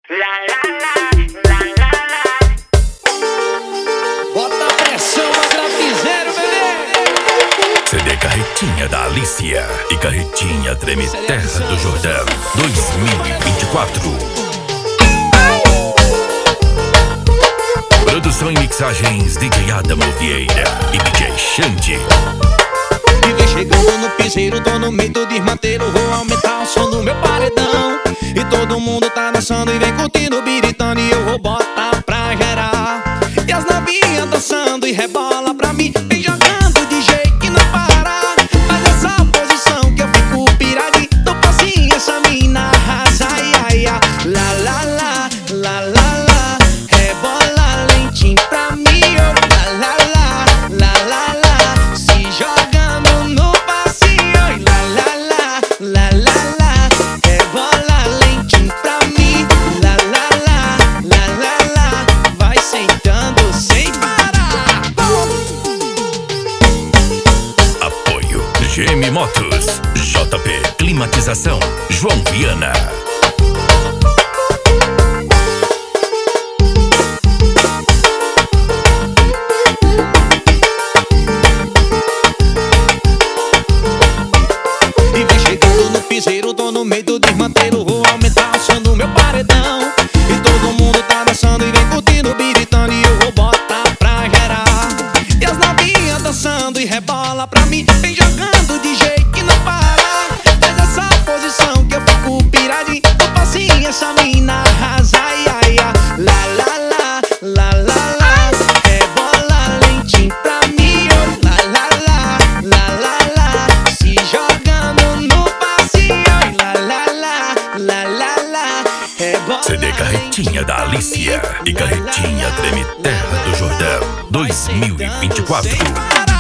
Bota a pressão, Magrapizeiro, bebê! CD Carretinha da Alicia e Carretinha Treme Terra do Jordão 2024. Produção e mixagens DJ Adamo Vieira e DJ Xande. E vem chegando no piseiro, tô no meio do desmanteiro. Vou aumentar o som do meu paredão. E todo mundo tá dançando e vem curtindo o biritano. E eu vou botar pra gerar. E as novinhas dançando e rebola pra mim. Vem jogando de jeito que não para. Mas essa posição que eu fico piradinho. Tô passinho, essa mina arrasa. Ai, ai, ai. Lá, lá, lá, lá, lá, lá. Rebola lentinho pra mim. Oh, lá, lá, lá, lá, lá, lá. Se jogando no passinho. E lá, lá, lá, lá, lá, lá. Rebola lentinho pra mim. Lá, lá, lá, lá, lá, lá. Vai sentando sem parar. Apoio GM Motos, JP Climatização, João Viana. E vem chegando no piseiro, tô no meio do desmanteiro. Vou aumentar o som do meu paredão. E todo mundo tá dançando e vem curtindo o biritano. E eu vou botar pra gerar. E as novinhas dançando e rebola pra mim. Vem jogando de jeito que não para. Mas essa posição que eu fico piradinho. Tô passinho, essa mina arrasa. Ai, ai, ai. Lá, lá, lá, lá, lá, lá. Rebola lentinho pra mim. Oh, lá, lá, lá, lá, lá, lá. Se jogando no passinho. E lá, lá, lá, lá, lá, lá. Rebola CD Carretinha da Alicia e Carretinha Treme Terra do Jordão 2024.